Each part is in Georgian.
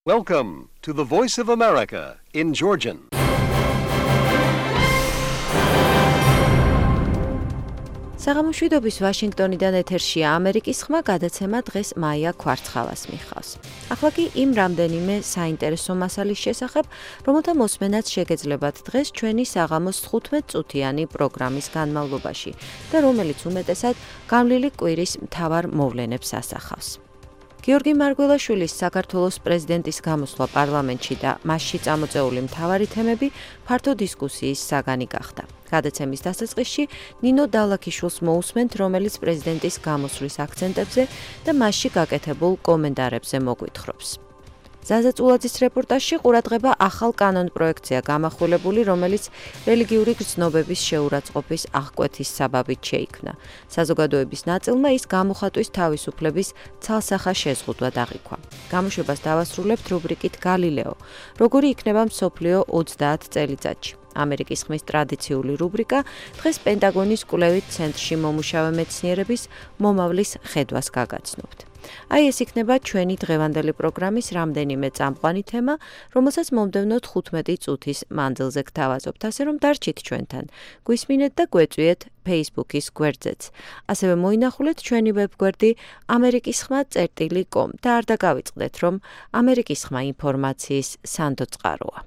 Welcome to the Voice of America in Georgian. საღამოშვიდობის ვაშინგტონიდან ეთერშია ამერიკის ხმა გადაცემა დღეს მაია ქვარცხალას მიხავს. ახლა კი იმ რამდენიმე საინტერესო მასალის შესახებ, რომელთა მოსმენაც შეგეძლებათ დღეს ჩვენი საღამოს 15 წუთიანი პროგრამის განმავლობაში და რომელიც უმეტესად გამლილი კვირის მთავარ მოვლენებს ასახავს. გიორგი მარგველაშვილის საქართველოს პრეზიდენტის გამოსვლა პარლამენტში და მასში წამოწეული მთავარი თემები ფართო დისკუსიის საგანი გახდა. გადაცემის დასაწყისში ნინო დალაქიშვილს მოусმენთ, რომელიც პრეზიდენტის გამოსვლის აქცენტებზე და მასში გაკეთებულ კომენტარებზე მოგვითხრობს. ზაზა წულაძის რეპორტაჟში ყურადღება ახალ კანონპროექტზეა გამახვილებული, რომელიც რელიგიური გრძნობების შეურაცხყოფის აღკვეთის საბაბით შეიქმნა. საზოგადოების ნაწილმა ის გამოხატვის თავისუფლების ცალსახა შეზღუდვა აღიქვა. გამოშვებას დავასრულებთ რუბრიკით გალილეო, როგორი იქნება მსოფლიო 30 წელიწადში. ამერიკის ხმის ტრადიციული რუბრიკა დღეს პენტაგონის კვლევით ცენტრში მომუშავე მეცნიერების მომავლის ხედვას გაგაცნობთ. აი ეს იქნება ჩვენი დღევანდელი პროგრამის რამდენიმე წამყვანი თემა, რომელსაც მომდევნო 15 წუთის მანძილზე გთავაზობთ, ასე რომ დარჩით ჩვენთან. გვისმინეთ და გვეწვიეთ Facebook-ის გვერდზეც. ასევე მოინახულეთ ჩვენი ვებგვერდი amerikisxma.com და არ დაგავიწყდეთ, რომ ამერიკის ხმა ინფორმაციის სანდო წყაროა.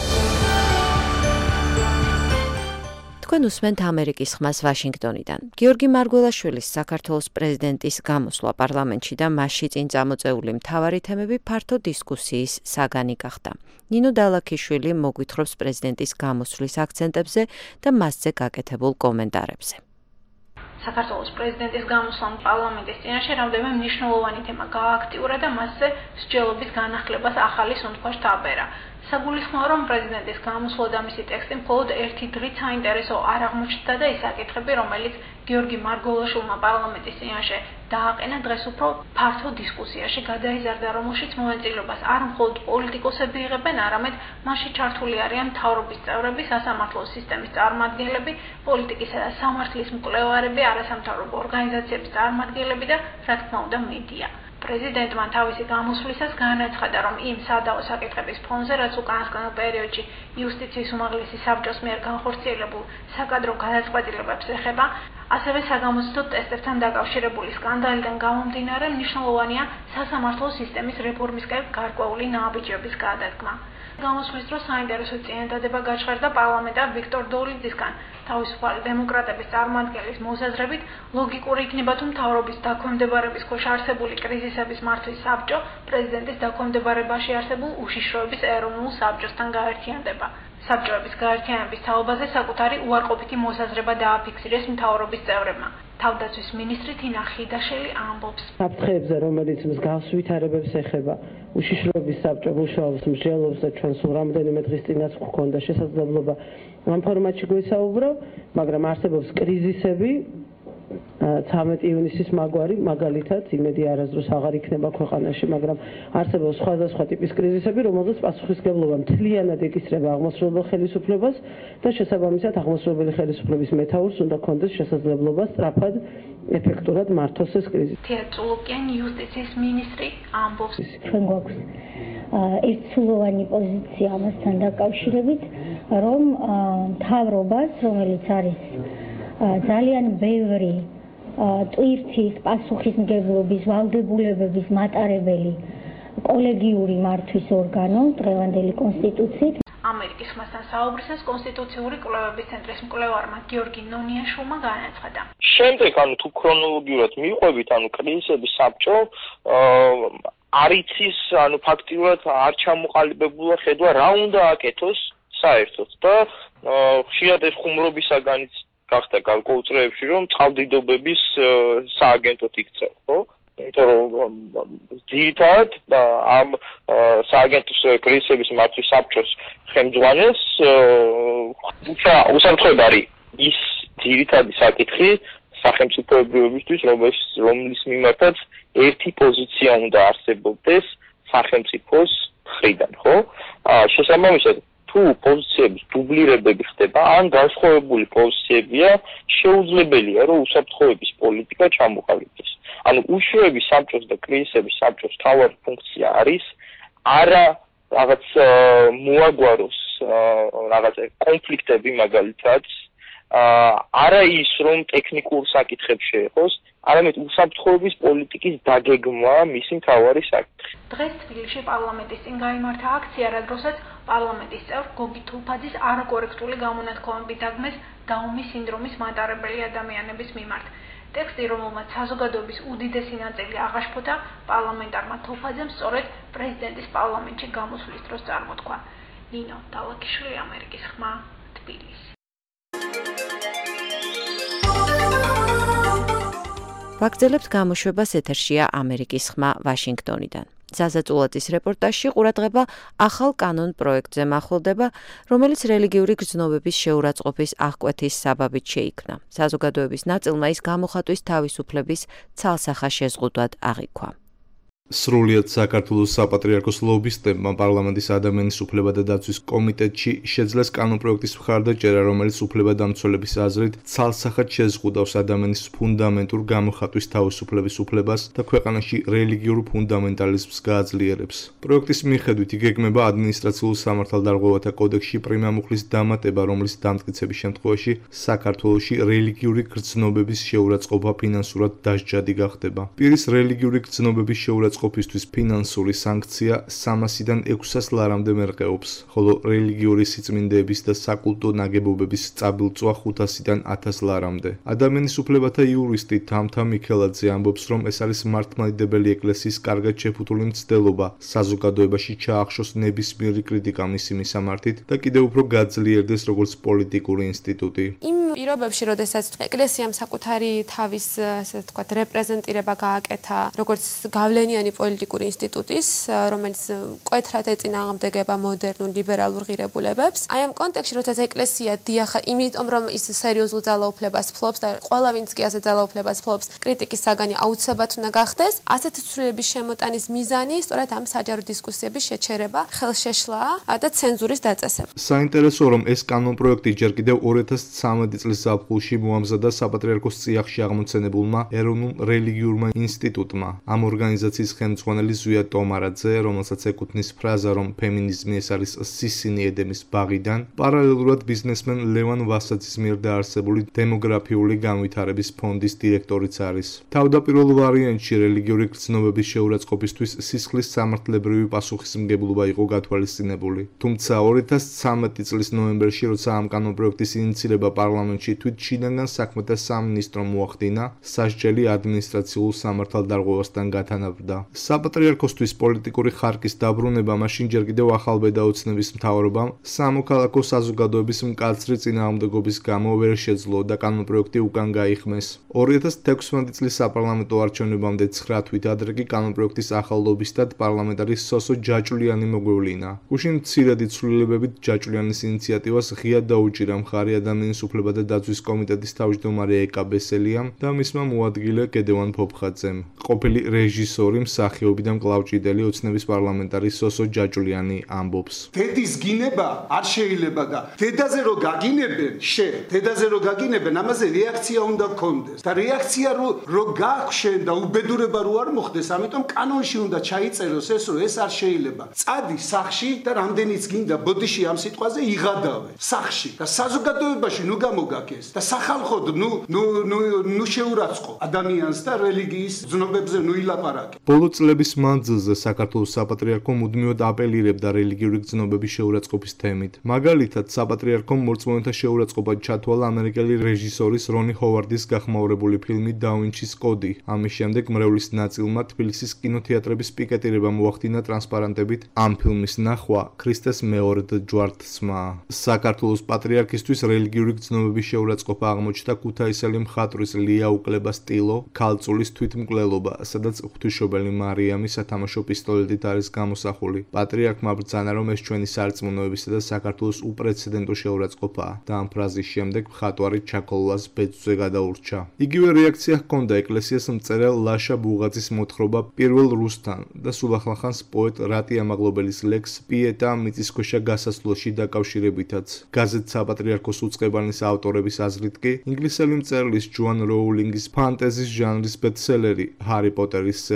თქვენ უსმენთ ამერიკის ხმას ვაშინგტონიდან. გიორგი მარგველაშვილის საქართველოს პრეზიდენტის გამოსვლა პარლამენტში და მასში წინ წამოწეული მთავარი თემები ფართო დისკუსიის საგანი გახდა. ნინო დალაქიშვილი მოგვითხრობს პრეზიდენტის გამოსვლის აქცენტებზე და მასზე გაკეთებულ კომენტარებზე. საქართველოს პრეზიდენტის გამოსვლა პარლამენტის წინაშე რამდენიმე მნიშვნელოვანი თემა გააქტიურა და მასზე მსჯელობის განახლებას ახალი სუნთქვა შთაბერა. საგულისხმოა, რომ პრეზიდენტის გამოსვლა და მისი ტექსტი მხოლოდ ერთი დღით საინტერესო არ აღმოჩნდა და ის საკითხები, რომელიც გიორგი მარგველაშვილმა პარლამენტის წინაშე დააყენა, დღეს უფრო ფართო დისკუსიაში გადაიზარდა, რომელშიც მონაწილეობას არ მხოლოდ პოლიტიკოსები იღებენ, არამედ მასში ჩართული არიან მთავრობის წევრები, სასამართლო სისტემის წარმომადგენლები, პოლიტიკისა და სამართლის მკვლევარები, არასამთავრობო ორგანიზაციების წარმომადგენლები და, რა თქმა უნდა, მედია. პრეზიდენტმა თავისი გამოსვლისას განაცხადა, რომ იმ სადავო საკითხების ფონზე, რაც უკანასკნელ პერიოდში იუსტიციის უმაღლესი საბჭოს მიერ განხორციელებულ საკადრო გადაწყვეტილებებს ეხება, ასევე საგამოცდო ტესტებთან დაკავშირებული სკანდალიდან გამომდინარე მნიშვნელოვანია სასამართლო სისტემის რეფორმისკენ გარკვეული ნაბიჯების გადადგმა. გამოსვლის დროს საინტერესო წინადადება გაჩღერდა პარლამენტარ ვიქტორ დოლიძისგან. თავისუფალი დემოკრატების წარმომადგენლის მოსაზრებით, ლოგიკური იქნება თუ მთავრობის დაქვემდებარების ქვეშ არსებული კრიზისების მართვის საბჭო პრეზიდენტის დაქვემდებარებაში არსებულ უშიშროების ეროვნულ საბჭოსთან გაერთიანდება. საბჭოების გაერთიანების თაობაზე საკუთარი უარყოფითი მოსაზრება დააფიქსირეს მთავრობის წევრებმა. თავდაცვის მინისტრი თინა ხიდაშელი ამბობს. საფრთხეებზე, რომელიც მსგავს ვითარებებს ეხება, უშიშროების საბჭო მუშაობს, მსჯელობს და ჩვენ სულ რამდენიმე დღის წინაც გვქონდა შესაძლებლობა ამ ფორმატში გვესაუბრო, მაგრამ არსებობს კრიზისები, 13 ივნისის მაგვარი, მაგალითად, იმედი არასდროს აღარ იქნება ქვეყანაში, მაგრამ არსებობს სხვადასხვა ტიპის კრიზისები, რომელზეც პასუხისმგებლობა მთლიანად ეკისრება აღმასრულებელ ხელისუფლებას და შესაბამისად აღმასრულებელი ხელისუფლების მეთაურს უნდა ქონდეს შესაძლებლობა სწრაფად, ეფექტურად მართოს ეს კრიზისი. თეატრულოკიან იუსტიციის მინისტრი ამბობს. ჩვენ გვაქვს ერთსულოვანი პოზიცია ამასთან დაკავშირებით, რომ მთავრობას, რომელიც არის ძალიან ბევრი ტვირთის, პასუხისმგებლობის, ვალდებულებების მატარებელი კოლეგიური მართვის ორგანო დღევანდელი კონსტიტუციით. ამერიკის ხმასთან საუბრისას კონსტიტუციური კვლევების ცენტრის მკვლევარმა გიორგი ნონიაშვილმა განაცხადა. შემდეგ, თუ ქრონოლოგიურად მივყვებით, კრიზისების საბჭო არ იცის, ფაქტიურად არ ჩამოყალიბებულა ხედვა რა უნდა აკეთოს საერთოდ და ხშირად ეს ხუმრობისაგანიც გახდა გარკვეულ წრეებში, რომ წყალდიდობების სააგენტოდ იქცევ, ხო? იმიტომ რომ ძირითადად ამ სააგენტოს კრიზისების მართვის საბჭოს ხელმძღვანელს უსამართლოდ არის ის ძირითადი საკითხი სახელმწიფოებრიობისთვის, რომლის მიმართაც ერთი პოზიცია უნდა არსებობდეს სახელმწიფოს მხრიდან, ხო? შესაბამისად თუ პოზიციების დუბლირებები ხდება, ან განსხვავებული პოზიციებია, შეუძლებელია, რომ უსაფრთხოების პოლიტიკა ჩამოყალიბდეს. ანუ უშუალო საბჭოს და კრიზისების საბჭოს თავარი ფუნქცია არის არა რაღაც მოაგვაროს რაღაც კონფლიქტები მაგალითად არა ის რომ ტექნიკურ საკითხებს შეეხოს, არამედ უსაფრთხოების პოლიტიკის დაგეგმა მისი მთავარი საკითხი. დღეს თბილისში პარლამენტის წინ გაიმართა აქცია, რადგანაც პარლამენტის წევრ გოგი თულფაძის არაკორექტული გამონათქვამებით დაგმეს დაუმის სინდრომის მატარებელი ადამიანების მიმართ. ტექსტი, რომელმაც საზოგადოების უდიდესი ნაწილი აღაშფოთა, პარლამენტარმა თულფაძემ სწორედ პრეზიდენტის პარლამენტში გამოსვლის დროს წარმოთქვა. ნინო დალაკიშვილი, ამერიკის ხმა, თბილისი. ვაგრძელებთ გამოშვებას ეთერშია ამერიკის ხმა ვაშინგტონიდან. ზაზა წულაძის რეპორტაჟში ყურადღება ახალ კანონ პროექტზე მახვილდება, რომელიც რელიგიური გრძნობების შეურაცხყოფის აღკვეთის საბაბით შეიქმნა. საზოგადოების ნაწილმა ის გამოხატვის თავისუფლების ცალსახა შეზღუდვად აღიქვა. სრულიად საქართველოს საპატრიარქოს ლობისტებმა პარლამენტის ადამიანის უფლებათა დაცვის კომიტეტში შეძლეს კანონპროექტის მხარდაჭერა, რომელიც უფლებადამცველების აზრით ცალსახად შეზღუდავს ადამიანის ფუნდამენტურ გამოხატვის თავისუფლების უფლებას და ქვეყანაში რელიგიურ ფუნდამენტალიზმს გააძლიერებს. პროექტის მიხედვით იგეგმება ადმინისტრაციულ სამართალდარღვევათა კოდექსში პრიმამუხლის დამატება, რომლის დამტკიცების შემთხვევაში საქართველოში რელიგიური გრძნობების შეურაცხყოფა ფინანსურად დასჯადი გახდება. პირის რელიგიური გრძნობების შეურაცხყოფისთვის ფინანსური სანქცია 300-დან 600 ლარამდე მერყეობს, ხოლო რელიგიური სიწმინდეების და საკულტო ნაგებობების წაბილწვა 500-დან 1000 ლარამდე. ადამიანის უფლებათა იურისტი თამთა მიქელაძე ამბობს, რომ ეს არის მართლმადიდებელი ეკლესიის კარგად შეფუთული მცდელობა საზოგადოებაში ჩაახშოს ნებისმიერი კრიტიკა მისი მისამართით და კიდევ უფრო გაძლიერდეს როგორც პოლიტიკური ინსტიტუტი. იმ პირობებში, როდესაც ეკლესიამ საკუთარი თავის, ასე ვთქვათ, რეპრეზენტირება გააკეთა, როგორც გავლენიანი პოლიტიკური ინსტიტუტის, რომელიც მკვეთრად ეწინააღმდეგება მოდერნულ ლიბერალურ ღირებულებებს. აი ამ კონტექსტში, როდესაც ეკლესია დიახა, იმიტომ რომ ის სერიოზულ ძალაუფლებას ფლობს და ყველა ვინც კი ასე ძალაუფლებას ფლობს, კრიტიკის საგანი აუცილებლად უნდა გახდეს. ასეთი ცვლილების შემოტანის მიზანი სწორედ ამ საჯარო დისკუსიების შეჩერება, ხელშეშლაა და ცენზურის დაწესება. საინტერესოა, რომ ეს კანონპროექტი ჯერ კიდევ 2013 წლის ზაფხულში მოამზადა საპატრიარქოს წიაღში აღმოცენებულმა ეროვნულ რელიგიურმა ინსტიტუტმა. ამ ორგანიზაციის ხელმძღვანელი ზვია ტომარაძე, რომელსაც ეკუთვნის ფრაზა, რომ ფემინიზმი ეს არის სისინი ედემის ბაღიდან, პარალელურად ბიზნესმენ ლევან ვასაძის მიერ დაარსებული დემოგრაფიული განვითარების ფონდის დირექტორიც არის. თავდაპირველ ვარიანტში რელიგიური გრძნობების შეურაცხყოფისთვის სისხლის სამართლებრივი პასუხისმგებლობა იყო გათვალისწინებული. თუმცა 2013 წლის ნოემბერში, როცა ამ კანონპროექტის ინიციირება პარლამენტში თვით შინაგან საქმეთა სამინისტრომ მოახდინა, სასჯელი ადმინისტრაციულ სამართალდარღვევასთან გათანაბრდა. საპატრიარქოსთვის პოლიტიკური ხარკის დაბრუნება მაშინ ჯერ კიდევ ახალბედა ოცნების მთავრობამ სამოქალაქო საზოგადოების მკაცრი წინააღმდეგობის გამო ვერ შეძლო და კანონპროექტი უკან გაიხმეს. 2016 წლის საპარლამენტო არჩევნებამდე 9 თვით ადრე კი კანონპროექტის ახალ ლობისტად პარლამენტარის სოსო ჯაჭვლიანი მოგვევლინა. გუშინ მცირედი ცვლილებებით ჯაჭვლიანის ინიციატივას ღიად დაუჭირა მხარი ადამიანის უფლებათა დაცვის კომიტეტის თავმჯდომარე ეკა ბესელიამ და მისმა მოადგილე გედევან ფოფხაძემ. ყოფილი რეჟისორი, მსახიობი და მკლავჭიდელი ოცნების პარლამენტარი სოსო ჯაჭვლიანი ამბობს. დედის გინება არ შეიძლება და დედაზე რო გაგინებენ, ამაზე რეაქცია უნდა გქონდეს. და რეაქცია რო გააქვს შენ და უბედურება რო არ მოხდეს, ამიტომ კანონში უნდა ჩაიწეროს ეს, რომ ეს არ შეიძლება. წადი სახში და რამდენიც გინდა ბოდიში ამ სიტყვაზე იღადავე. სახში და საზოგადოებაში ნუ გამოგაკეს და სახალხოდ ნუ შეურაცხყოფ ადამიანს და რელიგიის გრძნობებზე ნუ ილაპარაკე. ბოლო წლების მანძილზე საქართველოს საპატრიარქო მუდმივად აპელირებდა რელიგიური გრძნობების შეურაცხყოფის თემით. მაგალითად, საპატრიარქომ მორწმუნეთა შეურაცხყოფად ჩათვალა ამერიკელი რეჟისორის რონი ჰოვარდის გახმაურებული ფილმი და ვინჩის კოდი. ამის შემდეგ მრევლის ნაწილმა თბილისის კინოთეატრების პიკეტირება მოახდინა ტრანსპარანტებით ამ ფილმის ნახვა ქრისტეს მეორედ ჯვართსმა. საქართველოს პატრიარქისთვის რელიგიური გრძნობების შეურაცხყოფა აღმოჩნდა ქუთაისელი მხატვრის ლია უკლებასტილო ქალწულის თვითმკვლელობა, სადაც ღვთისმშობელი მარიამი სათამაშო პისტოლეტით არის გამოსახული. პატრიარქმა ბრძანა, რომ ეს ჩვენი სარწმუნოებისა და საქართველოს უპრეცედენტო შეურაცხყოფაა და ამ ფრაზის შემდეგ მხატვარი ჩაკოლას ბეწვზე გადაურჩა. იგივე რეაქცია ჰქონდა ეკლესიას მწერალ ლაშა ბუღაძის მოთხრობა პირველ რუსთან და სულახან-ხანს პოეტ რატი ამაღლობელის ლექს პიეტა მიწისქვეშა გასასვლელში დაკავშირებითაც. გაზეთ საპატრიარქოს უწყებანის ავტორების აზრით კი ინგლისელი მწერლის ჯოან როულინგის ფანტეზის ჟანრის ბესტსელერი ჰარი პოტერის სერია არც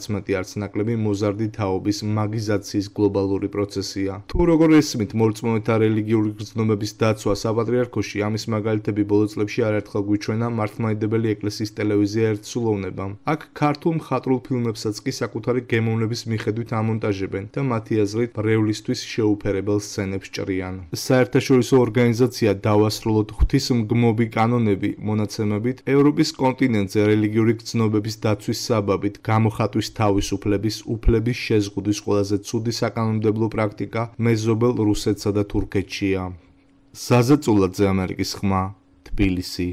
მეტი არც ნაკლები მოზარდი თაობის მაგიზაციის გლობალური პროცესია. თუ როგორ ესმით მორწმუნეთა რელიგიური გრძნობების დაცვა საპატრიარქოში, ამის მაგალითები ბოლო წლებში არაერთხელ გვიჩვენა მართლმადიდებელი ეკლესიის ტელევიზია ერთსულოვნებამ. აქ ქართულ მხატვრულ ფილმებსაც კი საკუთარი გემოვნების მიხედვით ამონტაჟებენ და მათი აზრით ბრევლისთვის შეუფერებელ სცენებს ჭრიან. საერთაშორისო ორგანიზაცია დავასრულოთ ღვთისმგმობი კანონები მონაცემებით ევროპის კონტინენტზე რელიგიური გრძნობების დაცვის საბაბით გამოხატვის თავისუფლების უფლების შეზღუდვის ყველაზე ცუდი საკანონმდებლო პრაქტიკა მეზობელ რუსეთსა და თურქეთშია. საზეწულაძე, ამერიკის ხმა, თბილისი.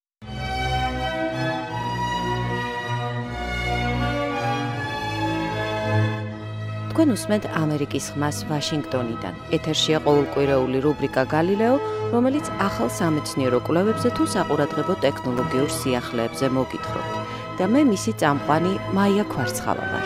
თქვენ უსმენთ ამერიკის ხმას ვაშინგტონიდან. ეთერშია ყოველკვირეული რუბრიკა გალილეო, რომელიც ახალ სამეცნიერო კვლევებზე თუ საყურადღებო ტექნოლოგიურ სიახლეებზე მოგითხრობთ. და მე მისი წამყვანი მაია ქვარცხავა ვარ.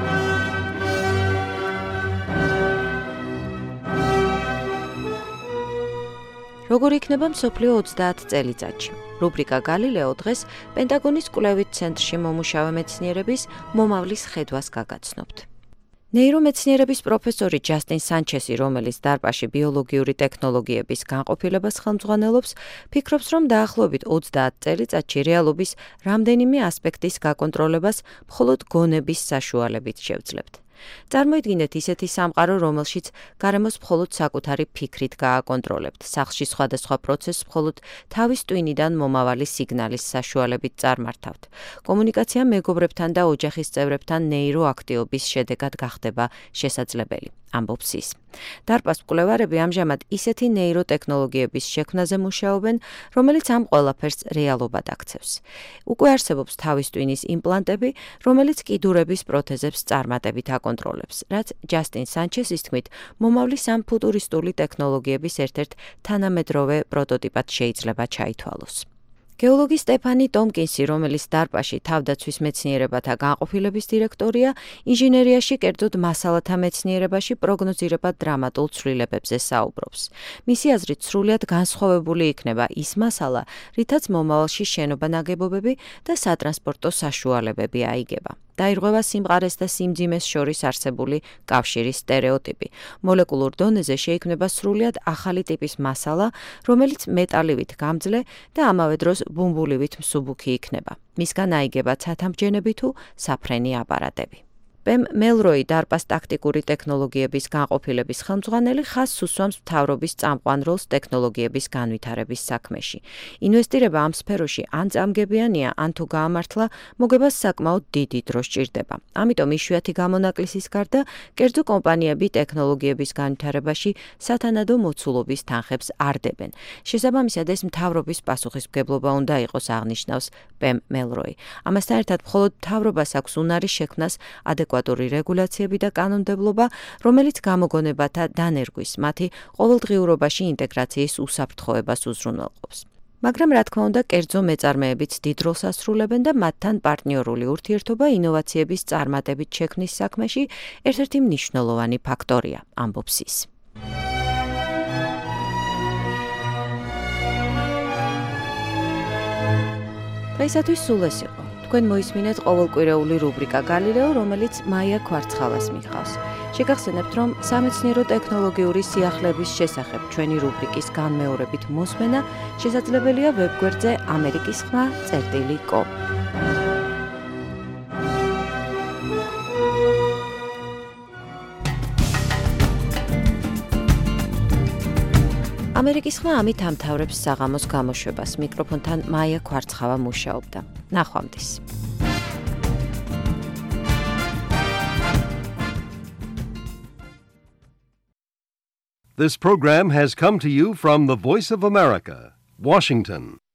როგორ იქნება მსოფლიო 30 წელიწადში? რუბრიკა გალილეო დღეს პენტაგონის კვლევით ცენტრში მომუშავე მეცნიერების მომავლის ხედვას გაგაცნობთ. ნეირომეცნიერების პროფესორი ჯასტინ სანჩესი, რომელიც დარპაში ბიოლოგიური ტექნოლოგიების განყოფილებას ხელმძღვანელობს, ფიქრობს, რომ დაახლოებით 30 წელიწადში რეალობის რამდენიმე ასპექტის გაკონტროლებას მხოლოდ გონების საშუალებით შევძლებთ. წარმოიდგინეთ ისეთი სამყარო, რომელშიც გარემოს მხოლოდ საკუთარი ფიქრით გააკონტროლებთ, სახლში სხვადასხვა პროცესს მხოლოდ თავის ტვინიდან მომავალი სიგნალის საშუალებით წარმართავთ. კომუნიკაცია მეგობრებთან და ოჯახის წევრებთან ნეიროაქტივობის შედეგად გახდება შესაძლებელი. ამბობს ის. დარპას მკვლევარები ამჟამად ისეთი ნეიროტექნოლოგიების შექმნაზე მუშაობენ, რომელიც ამ ყველაფერს რეალობად აქცევს. უკვე არსებობს თავის ტვინის იმპლანტები, რომელიც კიდურების პროთეზებს წარმატებით აკონტროლებს, რაც ჯასტინ სანჩესის თქმით, მომავლის ამ ფუტურისტული ტექნოლოგიების ერთ-ერთ თანამედროვე პროტოტიპად შეიძლება ჩაითვალოს. გეოლოგი სტეფანი ტომკინსი, რომელიც დარპაში თავდაცვის მეცნიერებათა განყოფილების დირექტორია, ინჟინერიაში, კერძოდ მასალათა მეცნიერებაში პროგნოზირებად დრამატულ ცვლილებებზე საუბრობს. მისი აზრით, სრულიად განსხვავებული იქნება ის მასალა, რითაც მომავალში შენობა-ნაგებობები და სატრანსპორტო საშუალებები აიგება. დაირღვევა სიმყარეს და სიმძიმეს შორის არსებული კავშირის სტერეოტიპი. მოლეკულურ დონეზე შეიქმნება სრულიად ახალი ტიპის მასალა, რომელიც მეტალივით გამძლე და ამავე დროს ბუმბულივით მსუბუქი იქნება. მისგან აიგება ცათამბჯენები თუ საფრენი აპარატები. პემ მელროი, დარპას ტაქტიკური ტექნოლოგიების განყოფილების ხელმძღვანელი, ხაზს უსვამს მთავრობის წამყვან როლს ტექნოლოგიების განვითარების საქმეში. ინვესტირება ამ სფეროში ან წამგებიანია, ან თუ გაამართლა, მოგებას საკმაოდ დიდი დრო სჭირდება. ამიტომ იშვიათი გამონაკლისის გარდა, კერძო კომპანიები ტექნოლოგიების განვითარებაში სათანადო მოცულობის თანხებს არდებენ. შესაბამისად, ეს მთავრობის პასუხისმგებლობა უნდა იყოს, აღნიშნავს პემ მელროი. ამასთან ერთად, მხოლოდ მთავრობას აქვს უნარი შექმნას ადეკვატური რეგულაციები და კანონმდებლობა, რომელიც გამოგონებათა დანერგვის, მათი ყოველდღიურობაში ინტეგრაციის უსაფრთხოებას უზრუნველყოფს. მაგრამ რა თქმა უნდა, კერძო მეწარმეებიც დიდ როლს ასრულებენ და მათთან პარტნიორული ურთიერთობა ინოვაციების წარმატებით შექმნის საქმეში ერთ-ერთი მნიშვნელოვანი ფაქტორია, ამბობს ის. დღეისათვის სულ ეს იყო. თქვენ მოისმინეთ ყოველკვირეული რუბრიკა გალილეო, რომელიც მაია ქვარცხავას მიხავს. შეგახსენებთ, რომ სამეცნიერო ტექნოლოგიური სიახლეების შესახებ ჩვენი რუბრიკის განმეორებით მოსმენა შესაძლებელია ვებგვერდზე amerikisxma.com. ამერიკის ხმა ამით ამთავრებს საღამოს გამოშვებას. მიკროფონთან მაია ქვარცხავა მუშაობდა. ნახვამდის. This program has come to you from the Voice of America, Washington.